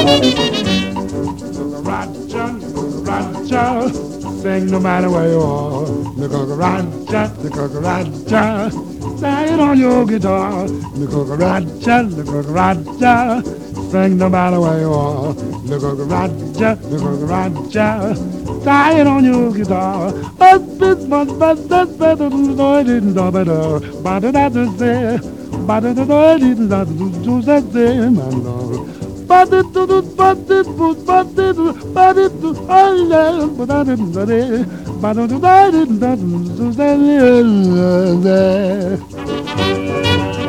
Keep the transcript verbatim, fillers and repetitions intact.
Cucaracha, cucaracha, sing no matter where you are. The cucaracha, the cucaracha, sing it on your guitar. The cucaracha, the cucaracha, sing no matter where you are. The cucaracha, the cucaracha, sing it on your guitar. But this was but that's better than I didn't know better. But that's it, but I didn't know that my love. But it do but it was but it but it I love but I didn't know it. But I didn't know that.